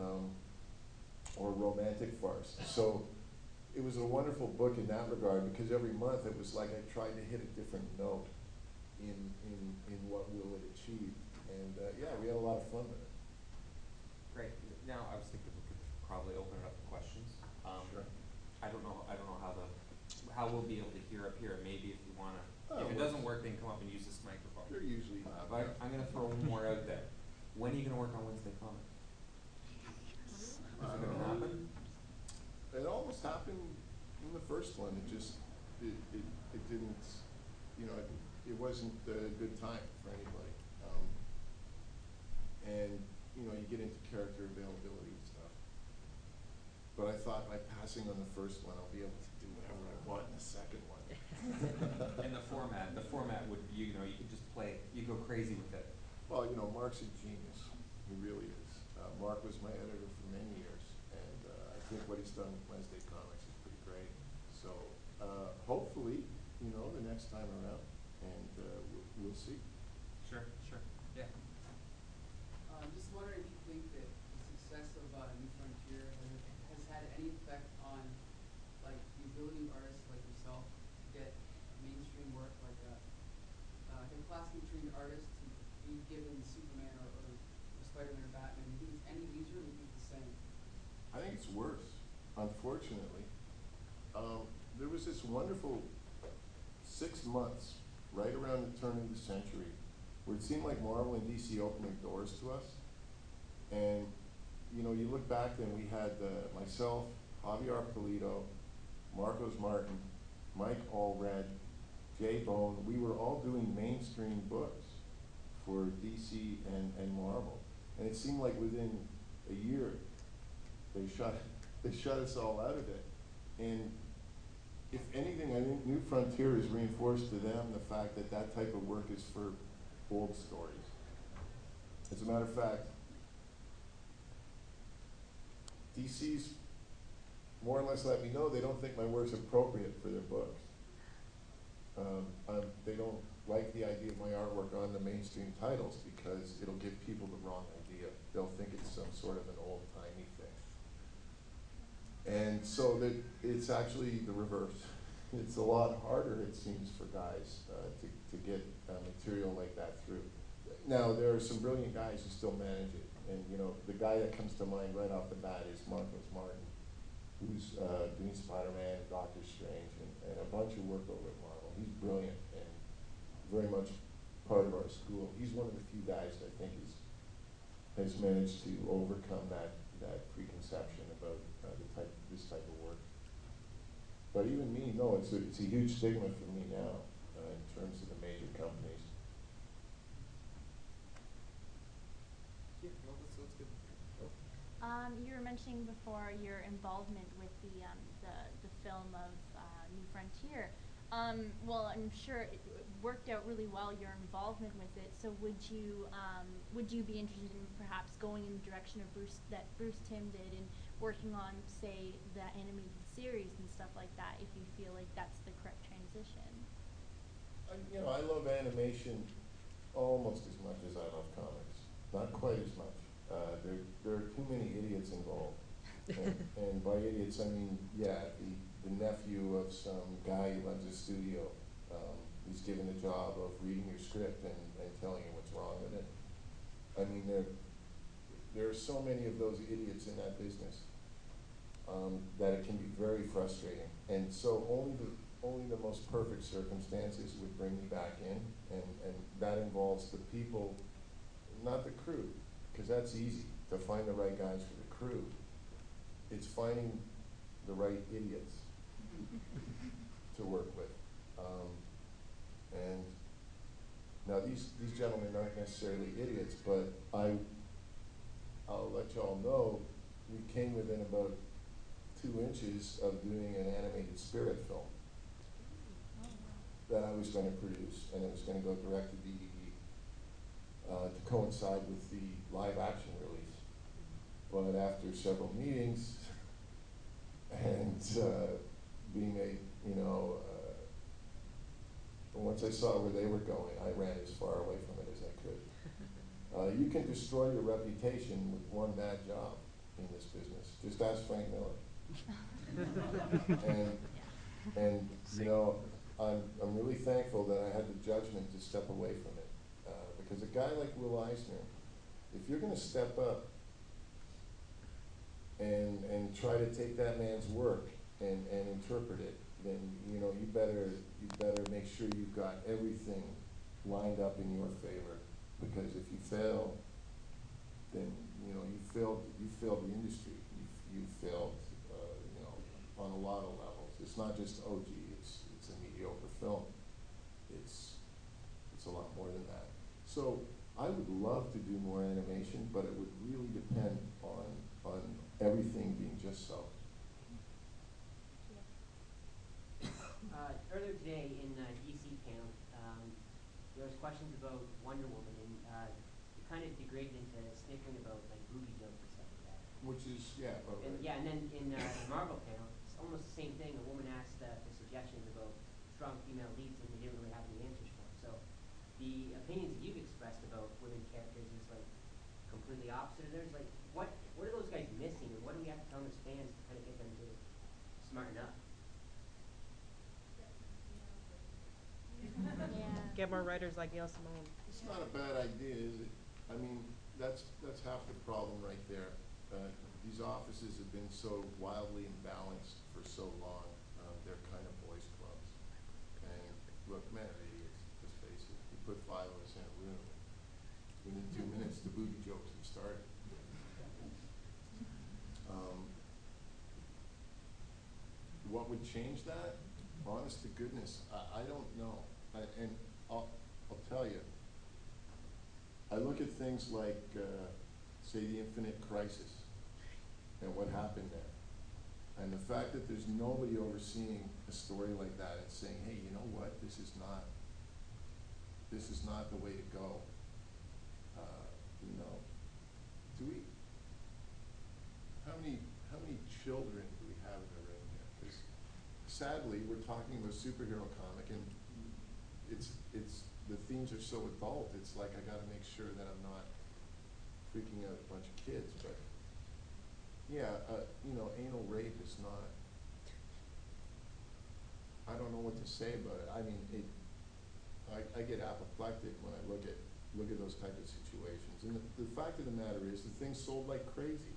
or romantic farce. So it was a wonderful book in that regard, because every month it was like I tried to hit a different note in what Will had achieved. And yeah, we had a lot of fun with it. Great. Now, I was thinking we could probably open it up to questions. Sure. I don't know how we'll be able to hear up here. Maybe if you wanna, if it doesn't work, then come up and use this microphone. They're usually But I'm gonna throw one more out there. When are you gonna work on Wednesday Comics? Is it gonna happen? It almost happened in the first one. It just, it didn't, you know, it wasn't a good time for anybody. And, you know, you get into character availability and stuff. But I thought by passing on the first one, I'll be able to do whatever I want in the second one. And the format would, you know, you could just play, you go crazy with it. Well, you know, Mark's a genius. He really is. Mark was my editor for many years, and I think what he's done with Wednesday Comics is pretty great. So hopefully, you know, the next time around, and we'll see. Sure. Yeah. I'm just wondering if you think that the success of New Frontier has had any effect on, like, the ability of artists like yourself classically trained artist to be given Superman or Spider-Man or Batman? Do you think it's any easier or do you think it's the same? I think it's worse, unfortunately. There was this wonderful 6 months right around the turn of the century where it seemed like Marvel and DC opened their doors to us. And, you know, you look back then, we had myself, Javier Pulido, Marcos Martin, Mike Allred, Jay Bone. We were all doing mainstream books for DC and Marvel. And it seemed like within a year, they shut us all out of it. And if anything, I think New Frontier has reinforced to them the fact that that type of work is for old stories. As a matter of fact, DC's more or less let me know they don't think my work's appropriate for their books. They don't like the idea of my artwork on the mainstream titles because it'll give people the wrong idea. They'll think it's some sort of an old-timey thing. And so that it's actually the reverse. It's a lot harder, it seems, for guys to get material like that through. Now, there are some brilliant guys who still manage it. And, you know, the guy that comes to mind right off the bat is Marcos Martin, who's doing Spider-Man, Doctor Strange, and a bunch of work over at Marvel. He's brilliant and very much part of our school. He's one of the few guys that I think has managed to overcome that preconception about this type of work. But even me, no, it's a huge stigma for me now in terms of the major companies. Yeah, no, that's good. You were mentioning before your involvement with the film of New Frontier. Well, I'm sure it worked out really well, your involvement with it. So would you be interested in perhaps going in the direction of Bruce Timm did and working on, say, the animated series and stuff like that, if you feel like that's the correct transition? You know, I love animation almost as much as I love comics. Not quite as much. There are too many idiots involved. And by idiots, I mean, yeah, the nephew of some guy who runs a studio. He's given the job of reading your script and telling you what's wrong with it. I mean, there are so many of those idiots in that business that it can be very frustrating. And so only the most perfect circumstances would bring me back in, and that involves the people, not the crew, because that's easy to find the right guys for the crew. It's finding the right idiots to work with. And now these gentlemen aren't necessarily idiots, but I'll let y'all know, we came within about 2 inches of doing an animated Spirit film that I was going to produce, and it was going to go direct to DVD to coincide with the live action release. But after several meetings and being once I saw where they were going, I ran as far away from it as I could. You can destroy your reputation with one bad job in this business. Just ask Frank Miller. And you know, I'm really thankful that I had the judgment to step away from it. Because a guy like Will Eisner, if you're going to step up and try to take that man's work and interpret it, then you better make sure you've got everything lined up in your favor. Because if you fail, then you failed the industry. You failed on a lot of levels. It's not just it's a mediocre film. It's a lot more than that. So I would love to do more animation, but it would really depend on everything being just so. Earlier today in DC panel, there was questions about Wonder Woman, and it kind of degraded into snickering about like booby jokes and stuff like that. Which is, yeah, about right. And then in the Marvel panel, it's almost the same thing. A woman asked for suggestions about strong female leads, and they didn't really have any answers for it. So the opinions that you've expressed about women characters is like completely opposite of theirs. Like, what are those guys missing, and what do we have to tell them as fans to kind of get them to smarten up? Yeah. get more writers like Gail Simone. It's not a bad idea, is it? I mean, that's half the problem right there. These offices have been so wildly imbalanced for so long. They're kind of boys' clubs. And look, men are idiots, let's face it. You put five of us in a room, within 2 minutes, the booby jokes have started. What would change that? Honest to goodness, I don't know. And I'll tell you, I look at things like, say, the Infinite Crisis and what happened there. And the fact that there's nobody overseeing a story like that and saying, hey, you know what, this is not the way to go. You know, how many children do we have in the room here? Because sadly, we're talking about superhero comic, and the themes are so adult, it's like I gotta make sure that I'm not freaking out a bunch of kids, but yeah, you know, anal rape is not, I don't know what to say about it. I mean, I get apoplectic when I look at those type of situations. And the fact of the matter is, the thing's sold like crazy.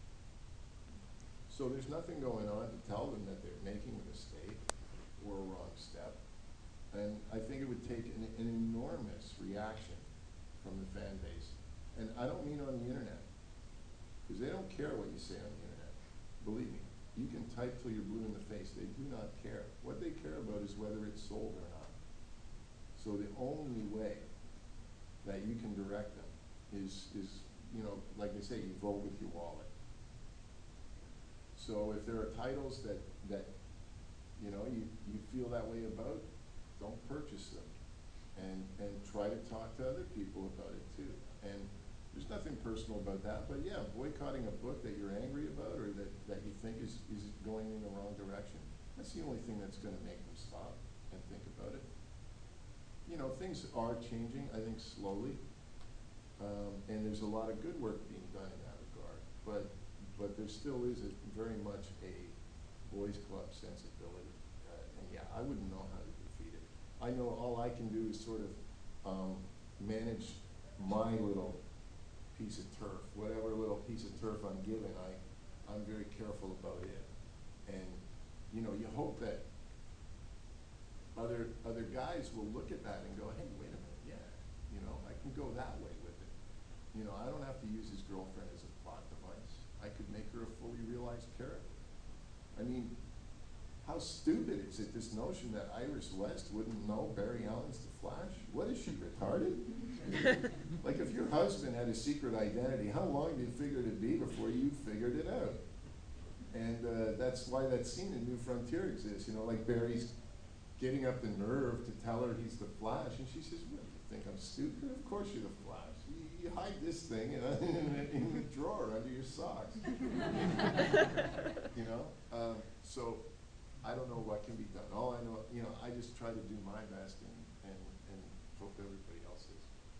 So there's nothing going on to tell them that they're making a mistake or a wrong step. And I think it would take an enormous reaction from the fan base. And I don't mean on the internet, because they don't care what you say on the internet. Believe me, you can type till you're blue in the face. They do not care. What they care about is whether it's sold or not. So the only way that you can direct them is you know, like they say, you vote with your wallet. So if there are titles that you know, you feel that way about, don't purchase them. And try to talk to other people about it too. And there's nothing personal about that, but yeah, boycotting a book that you're angry about or that you think is going in the wrong direction, that's the only thing that's gonna make them stop and think about it. You know, things are changing, I think, slowly. And there's a lot of good work being done in that regard. But there still is very much a boys' club sensibility. And yeah, I wouldn't know how to defeat it. I know all I can do is sort of manage my little piece of turf. Whatever little piece of turf I'm given, I'm very careful about it. And you know, you hope that other guys will look at that and go, hey, wait a minute, yeah, you know, I can go that way with it. You know, I don't have to use his girlfriend as a plot device. I could make her a fully realized character. I mean, how stupid is it, this notion that Iris West wouldn't know Barry Allen's The Flash? What is she, retarded? Like, if your husband had a secret identity, how long do you figure it'd be before you figured it out? And that's why that scene in New Frontier exists. You know, like Barry's getting up the nerve to tell her he's the Flash, and she says, what, you think I'm stupid? Of course you're the Flash. You hide this thing in the drawer under your socks. You know? So I don't know what can be done. All I know, you know, I just try to do my best and hope everybody else is.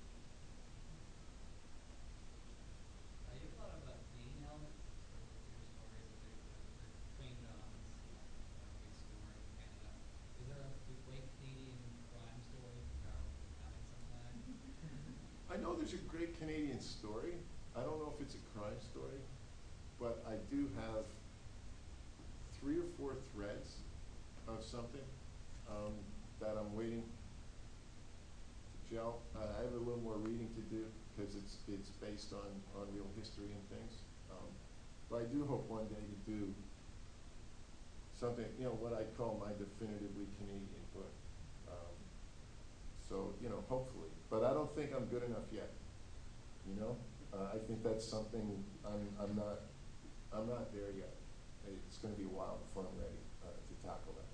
You have a lot of Canadian elements sort of with your stories. They're trained on, big story in Canada. Is there a great Canadian crime story from having some of that? I know there's a great Canadian story. I don't know if it's a crime story, but I do have 3 or 4 threads of something that I'm waiting to gel. I have a little more reading to do because it's based on real history and things. But I do hope one day to do something, you know, what I call my definitively Canadian book. So, you know, hopefully. But I don't think I'm good enough yet. You know, I think that's something I'm not there yet. It's going to be a while before I'm ready to tackle that.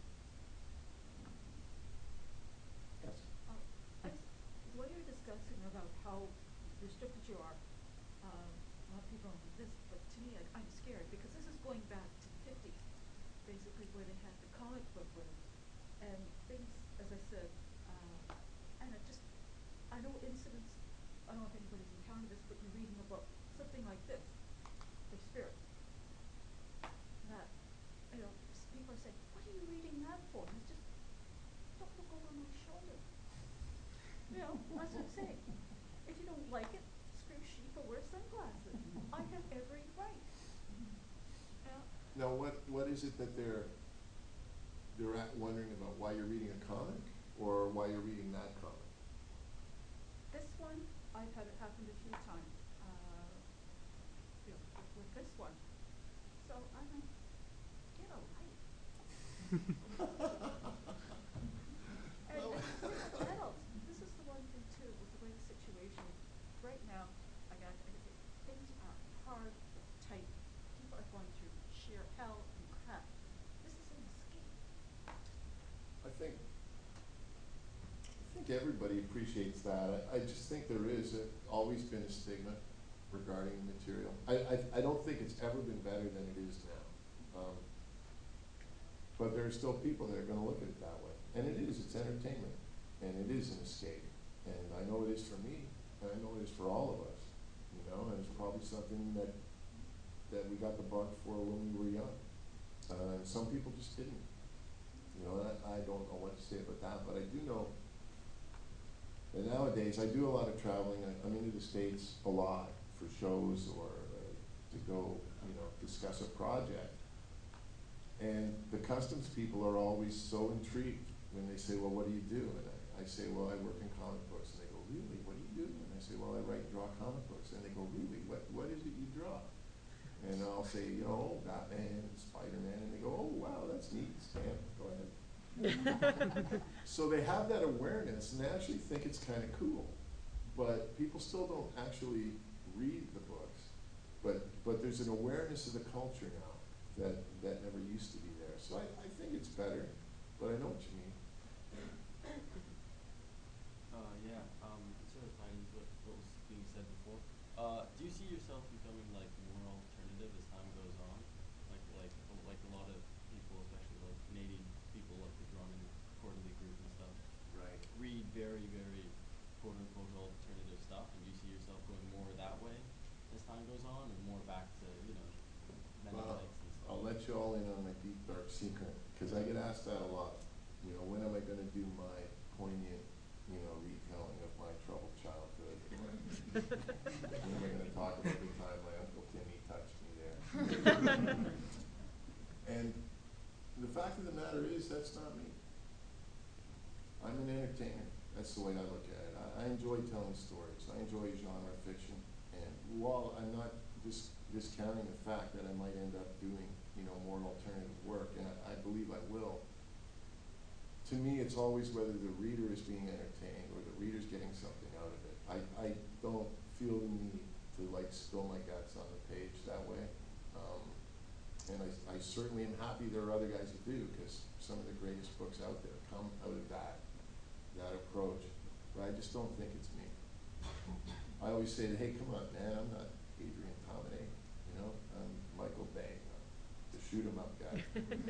Yes. What you're discussing about how restricted you are, a lot of people don't know this, but to me, I'm scared because this is going back to the 50s, basically where they had the comic book room and things, as I said, and I know incidents, I don't know if anybody's encountered this, but you're reading about something like this, the spirit. That, you know, people are saying, what are you reading that for? And it's just, don't look over my shoulder. You know, that's what I'm saying. If you don't like it, scream sheep or wear sunglasses. I have every right. Yeah. Now, what is it that they're wondering about? Why you're reading a comic, or why you're reading that comic? This one, I've had it happen a few times, you know, with this one. So I'm like, get a life. And Well- it's adults. This is the one thing too, with the way the situation, right now, I gotta say, things are hard, tight. People are going through sheer hell and crap. This is an escape. I think everybody appreciates that. I just think there is always been a stigma regarding the material. I don't think it's ever been better than it is now. But there are still people that are gonna look at it that way. And it is, it's entertainment, and it is an escape. And I know it is for me, and I know it is for all of us, you know, and it's probably something that we got the bug for when we were young. And some people just didn't. You know, I don't know what to say about that, but I do know that nowadays I do a lot of traveling. I'm into the States a lot for shows or to go, you know, discuss a project. And the customs people are always so intrigued when they say, well, what do you do? And I say, well, I work in comic books. And they go, really? What do you do? And I say, well, I write and draw comic books. And they go, really? What is it you draw? And I'll say, you know, Batman and Spider-Man. And they go, oh, wow, that's neat, Stan. Go ahead. So they have that awareness, and they actually think it's kind of cool. But people still don't actually read the books. But there's an awareness of the culture now that never used to be there. So I think it's better, but I know what you mean. It sort of ties into what was being said before. Do you see yourself becoming like more alternative as time goes on? Like a lot of people, especially like Canadian people, like the Drawn In Quarterly Group and stuff, Right. read very, very quote unquote alternative stuff, and do you see yourself going more that way as time goes on, or more back to, you know, Well, Mennonites and stuff? I'll let you all in on my deep, dark secret, because I get asked that a lot. You know, when am I going to do my poignant, you know, retelling of my troubled childhood? When am I going to talk about the time my Uncle Timmy touched me there? And the fact of the matter is, that's not me. I'm an entertainer. That's the way I look at it. I enjoy telling stories. I enjoy genre fiction. And while I'm not discounting the fact that I might end up doing, you know, more alternative work, and I believe I will, to me it's always whether the reader is being entertained or the reader's getting something out of it. I don't feel the need to like spill my guts on the page that way. And I certainly am happy there are other guys that do, because some of the greatest books out there come out of that approach. But I just don't think it's me. I always say, hey, come on, man, I'm not Adrian Tomine, you know, I'm Michael Bay, the shoot 'em up guy.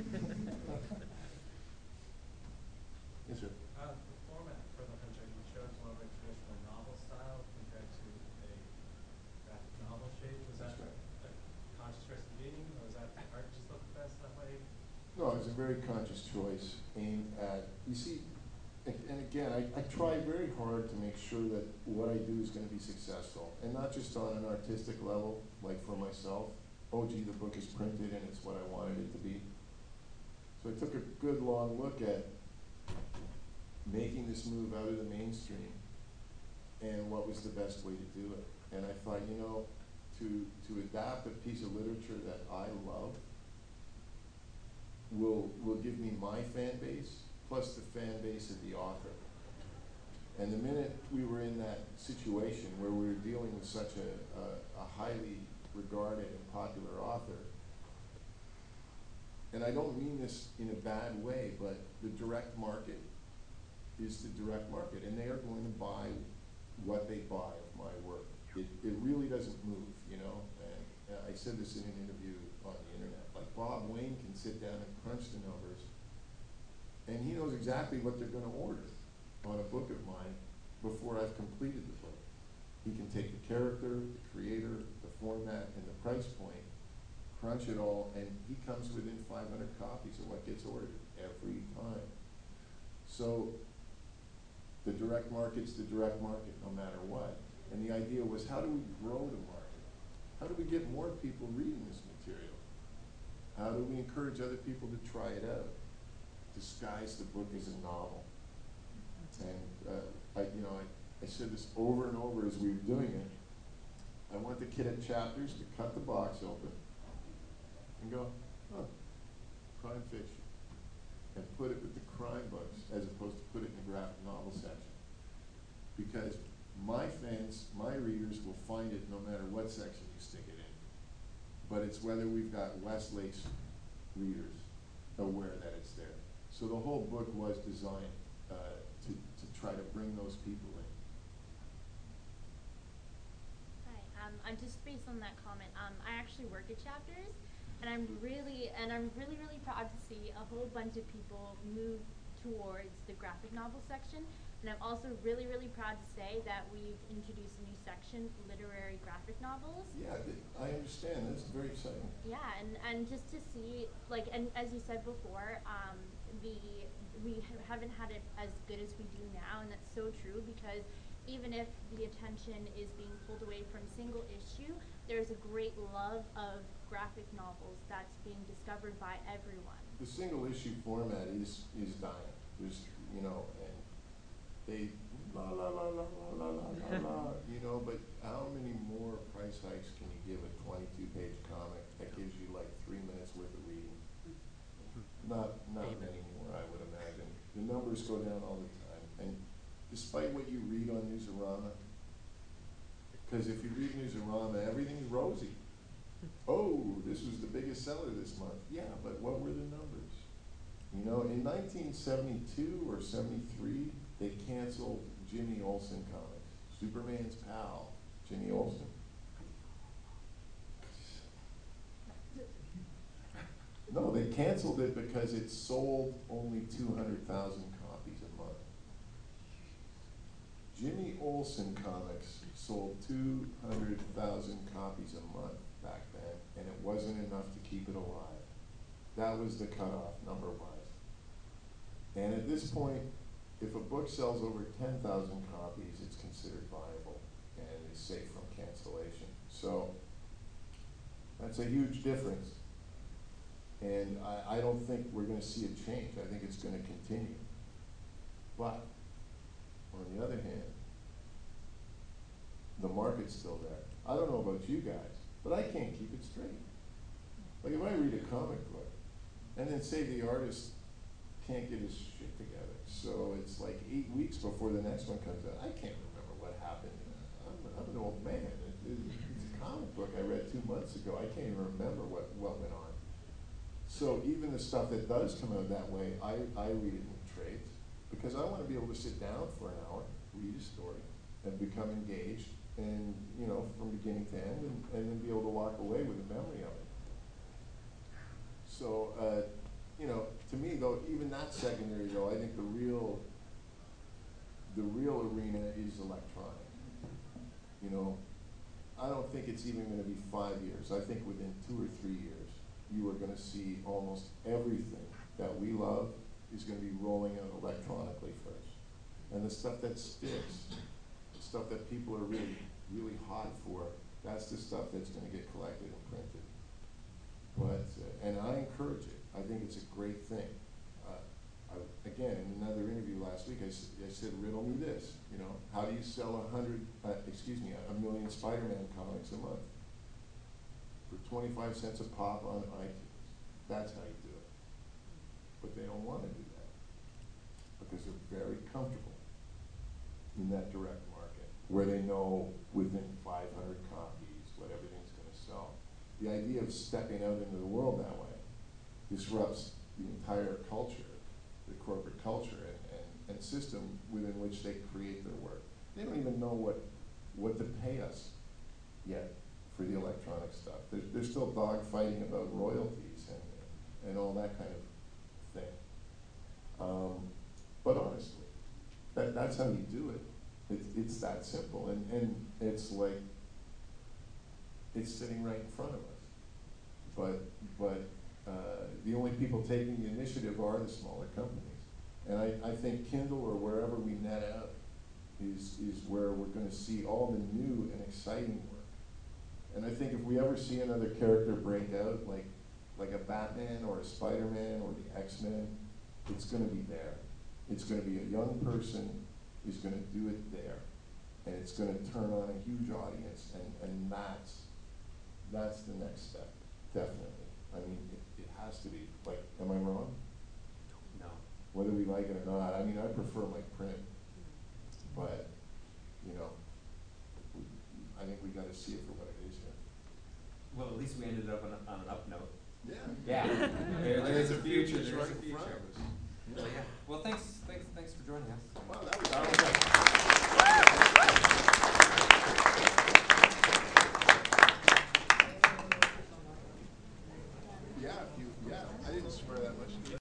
Yes, sir. The format for the Hunter you chose more of a traditional novel style compared to a graphic novel shape. Was That's that right. a conscious choice at the beginning, or was that the art just looked best that way? No, it's a very conscious choice aimed at, you see, and again, I try very hard to make sure that what I do is going to be successful, and not just on an artistic level, like for myself. Oh, gee, the book is printed and it's what I wanted it to be. So I took a good long look at making this move out of the mainstream and what was the best way to do it. And I thought, you know, to adapt a piece of literature that I love will give me my fan base plus the fan base of the author. And the minute we were in that situation where we were dealing with such a highly regarded and popular author, and I don't mean this in a bad way, but the direct market is the direct market, and they are going to buy what they buy of my work. It really doesn't move, you know, and I said this in an interview on the internet. Like Bob Wayne can sit down and crunch the numbers, and he knows exactly what they're going to order on a book of mine before I've completed the book. He can take the character, the creator, the format, and the price point, crunch it all, and he comes within 500 copies of what gets ordered every time. So The direct market's the direct market no matter what. And the idea was, how do we grow the market? How do we get more people reading this material? How do we encourage other people to try it out? Disguise the book as a novel. And I said this over and over as we were doing it. I want the kid at Chapters to cut the box open and go, oh, crime fiction, and put it with the crime books as opposed to put it in the graphic novel section. Because my fans, my readers will find it no matter what section you stick it in. But it's whether we've got Westlake's readers aware that it's there. So the whole book was designed to try to bring those people in. Hi, I'm just based on that comment. I actually work at Chapters, and I'm really proud to see a whole bunch of people move towards the graphic novel section. And I'm also really proud to say that we've introduced a new section, literary graphic novels. Yeah, I understand. That's very exciting. Yeah, and just to see, like, and as you said before, we haven't had it as good as we do now, and that's so true, because even if the attention is being pulled away from single issue, there's a great love of graphic novels that's being discovered by everyone. The single issue format is dying. There's, and they la la la la la la la la, but how many more price hikes can you give a 22-page comic that gives you like 3 minutes worth of reading? Not many more, I would imagine. The numbers go down all the time, and despite what you read on Newsarama, because if you read Newsarama, everything's rosy. Oh, this was the biggest seller this month. Yeah, but what were the numbers? In 1972 or 73, they canceled Jimmy Olsen comics. Superman's pal, Jimmy Olsen. No, they canceled it because it sold only 200,000 copies a month. Jimmy Olsen comics sold 200,000 copies a month back then, and it wasn't enough to keep it alive. That was the cutoff, number-wise. And at this point, if a book sells over 10,000 copies, it's considered viable and is safe from cancellation. So that's a huge difference. And I don't think we're going to see a change. I think it's going to continue. But on the other hand, the market's still there. I don't know about you guys, but I can't keep it straight. Like if I read a comic book and then say the artist can't get his shit together, so it's like 8 weeks before the next one comes out, I can't remember what happened. I'm an old man. It's a comic book I read 2 months ago. I can't even remember what went on. So even the stuff that does come out that way, I read it in trades, because I want to be able to sit down for an hour, read a story, and become engaged, and from beginning to end, and then be able to walk away with a memory of it. So to me though, even that secondary though, I think the real arena is electronic. I don't think it's even going to be 5 years. I think within 2 or 3 years, you are going to see almost everything that we love is going to be rolling out electronically first. And the stuff that sticks, the stuff that people are really hot for, that's the stuff that's going to get collected and printed. But, and I encourage it. I think it's a great thing. Again, in another interview last week, I said, riddle me this, how do you sell a million Spider-Man comics a month? For 25 cents a pop on iTunes. That's how you do it. But they don't want to do that because they're very comfortable in that direct market where they know within 500 copies what everything's going to sell. The idea of stepping out into the world that way disrupts the entire culture, the corporate culture and system within which they create their work. They don't even know what to pay us yet for the electronic stuff. There's still dogfighting about royalties and all that kind of thing. But honestly, that's how you do it. It's that simple, and it's like it's sitting right in front of us. But the only people taking the initiative are the smaller companies. And I think Kindle or wherever we net out is where we're gonna see all the new and exciting work. And I think if we ever see another character break out, like a Batman or a Spider-Man or the X-Men, it's gonna be there. It's gonna be a young person who's gonna do it there. And it's gonna turn on a huge audience, and that's the next step, definitely. I mean, it has to be. Like, am I wrong? No. Whether we like it or not, I mean, I prefer my print, but, you know, I think we gotta see it for what it is here. Well, at least we ended up on an up note. Yeah. Yeah. There's a future, Future's there's right a in future. front of us. Well, yeah. Well, thanks for joining us. Wow, that was Yeah, I didn't swear that much.